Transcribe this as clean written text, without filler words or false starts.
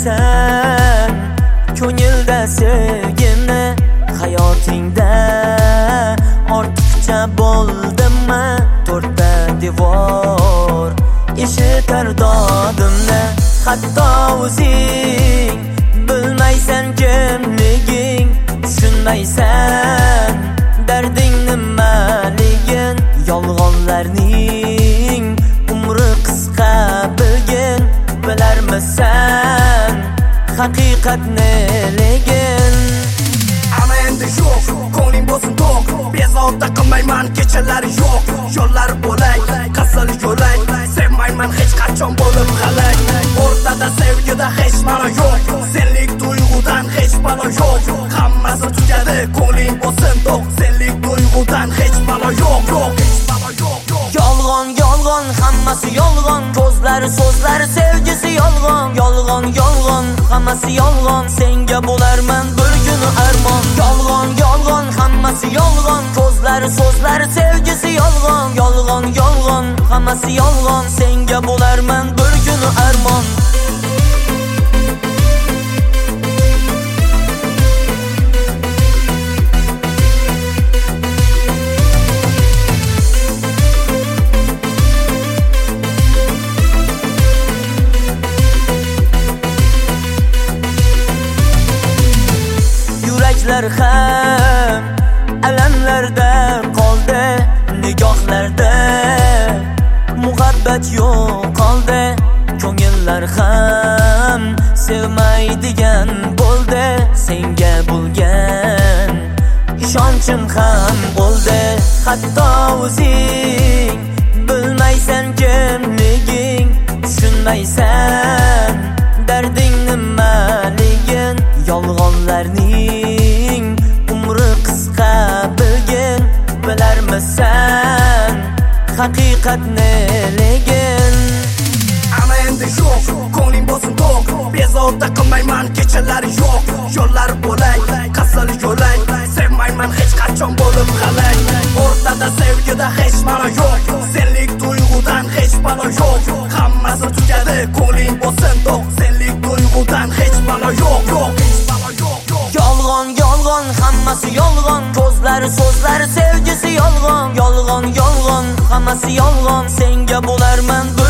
bilmaysan ko'ngilda sevgini hayotingda ortiqcha bo'ldimmi to'rtta devor eshitar dodimni hatto o'zing bilmaysan kimliging tushunmaysan darding nimaligin yolg'onlarning umri qisqa bilgin bilarmisan haqiqat neligin ana endi yo'q ko'ngling bo'lsin to'q bezovta qilmayman kechalari yo'q yo'llar bo'lak qizil yo'lak sevmayman hech qachon bo'lib g'alak o'rtada sevgida hech ma'no yo'q senlik tuyg'udan hech balo yo'q hammasi tugadi ko'ngling bo'lsin to'q senlik tuyg'udan hech balo yo'q yolg'on yolg'on hammasi yolg'on ko'zlari so'zlari sevgisi yolg'on yolg'on yolg'on hammasi yolg'on senga bo'larman bir kuni armon yolg'on yolg'on hammasi yolg'on ko'zlari so'zlari sevgisi yolg'on yolg'on yolg'on hammasi yolg'on senga bo'larman bir kuni armon Yuraklar ham alamlarda qoldi nigohlarda muhabbat yo'qoldi ko'ngillar ham sevmaydigan bo'ldi senga bo'lgan ishonchim ham o'ldi hatto o'zing bilmaysan kimliging tushunmaysan darding nimaligin yolg'onlarning umri qisqa bilgin bilarmisan haqiqat neligin ana endi yo'q ko'ngling bo'lsin to'q bezovta qilmayman kechalari yo'q yo'llar bo'lak qizil yo'lak sevmayman hech qachon bo'lib g'alak o'rtada sevgida hech ma'no yo'q senlik tuyg'udan hech balo yo'q hammasi tugadi ko'ngling bo'lsin to'q senlik tuyg'udan hech balo yo'q yolg'on yolg'on hammasi yolg'on ko'zlari so'zlari sevgisi yolg'on yolg'on yolg'on hammasi yolg'on senga bo'larman